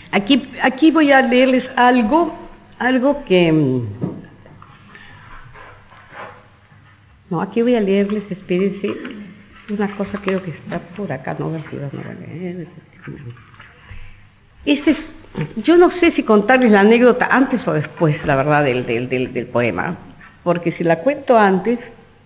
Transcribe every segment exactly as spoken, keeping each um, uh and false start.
Aquí, aquí voy a leerles algo, algo que... No, aquí voy a leerles, espérense, una cosa creo que está por acá, no, no, no. Este es, yo no sé si contarles la anécdota antes o después, la verdad, del, del, del, del poema, porque si la cuento antes,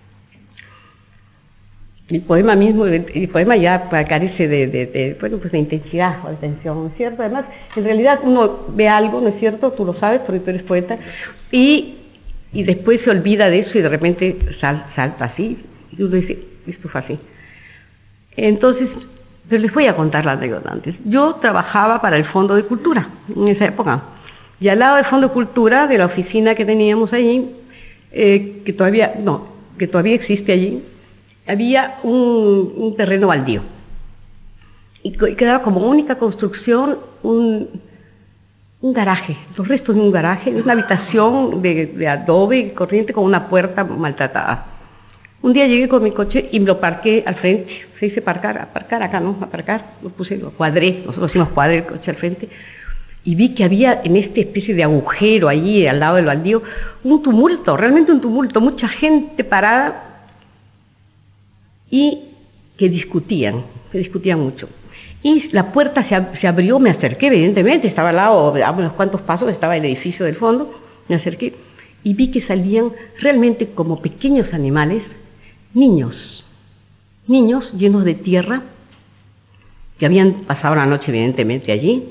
el poema mismo, el poema ya carece de, de, de, bueno, pues de intensidad o de tensión, ¿no es cierto? Además, en realidad uno ve algo, ¿no es cierto? Tú lo sabes porque tú eres poeta, y, y después se olvida de eso y de repente sal, salta así, y uno dice, esto fue así. Entonces, pero les voy a contar la anécdota antes. Yo trabajaba para el Fondo de Cultura en esa época, y al lado del Fondo de Cultura, de la oficina que teníamos allí, eh, que todavía, no, que todavía existe allí, había un, un terreno baldío y quedaba como única construcción un, un garaje, los restos de un garaje, una habitación de, de adobe corriente con una puerta maltratada. Un día llegué con mi coche y me lo parqué al frente, se dice parcar, aparcar acá, ¿no? Aparcar, lo puse, lo cuadré, nosotros decimos cuadré el coche al frente, y vi que había en esta especie de agujero allí al lado del baldío un tumulto, realmente un tumulto, mucha gente parada y que discutían, que discutían mucho. Y la puerta se, ab se abrió, me acerqué, evidentemente, estaba al lado, a unos cuantos pasos, estaba el edificio del fondo, me acerqué y vi que salían realmente como pequeños animales, niños, niños llenos de tierra, que habían pasado la noche evidentemente allí,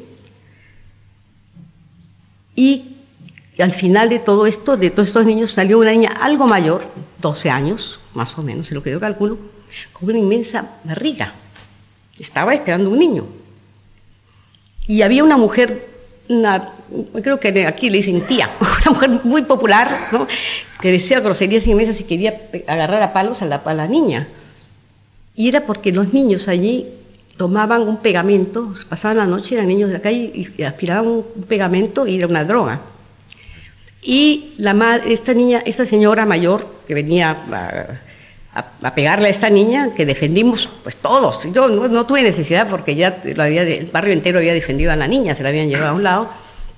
y al final de todo esto, de todos estos niños, salió una niña algo mayor, doce años, más o menos, es lo que yo calculo, con una inmensa barriga. Estaba esperando un niño. Y había una mujer, una, creo que aquí le dicen tía, una mujer muy popular, ¿no? Que decía groserías inmensas y quería agarrar a palos a la, a la niña. Y era porque los niños allí tomaban un pegamento, pasaban la noche, eran niños de la calle, y aspiraban un pegamento y era una droga. Y la, esta niña, esta señora mayor que venía a, a, a pegarle a esta niña, que defendimos pues todos, yo no, no tuve necesidad porque ya lo había, el barrio entero había defendido a la niña, se la habían llevado a un lado,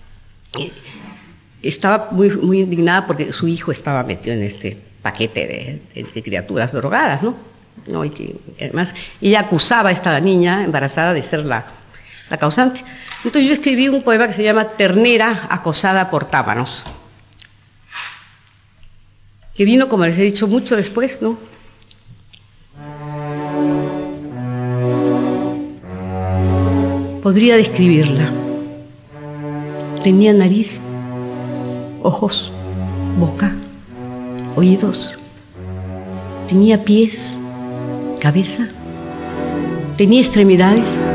estaba muy, muy indignada porque su hijo estaba metido en este paquete de, de, de criaturas drogadas, ¿no? ¿no? Y que además ella acusaba a esta niña embarazada de ser la, la causante. Entonces yo escribí un poema que se llama Ternera acosada por tábanos, que vino, como les he dicho, mucho después, ¿no? Podría describirla. Tenía nariz, ojos, boca, oídos. Tenía pies, cabeza. Tenía extremidades.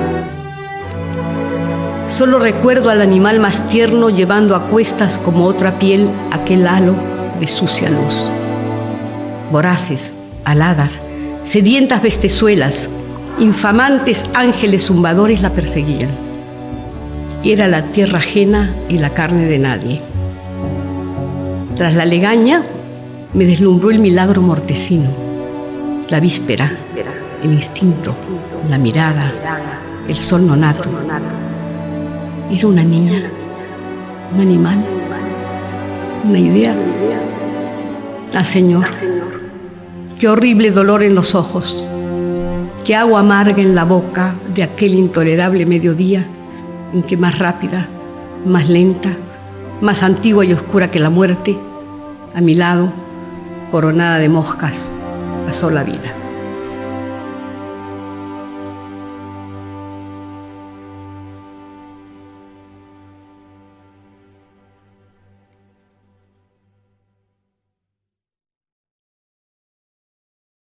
Solo recuerdo al animal más tierno llevando a cuestas como otra piel aquel halo de sucia luz. Voraces, aladas, sedientas bestezuelas, infamantes ángeles zumbadores la perseguían. Era la tierra ajena y la carne de nadie. Tras la legaña me deslumbró el milagro mortecino, la víspera, el instinto, la mirada, el sol nonato. Era una niña, un animal, una idea. Ah, Señor, qué horrible dolor en los ojos, qué agua amarga en la boca de aquel intolerable mediodía en que más rápida, más lenta, más antigua y oscura que la muerte, a mi lado, coronada de moscas, pasó la vida.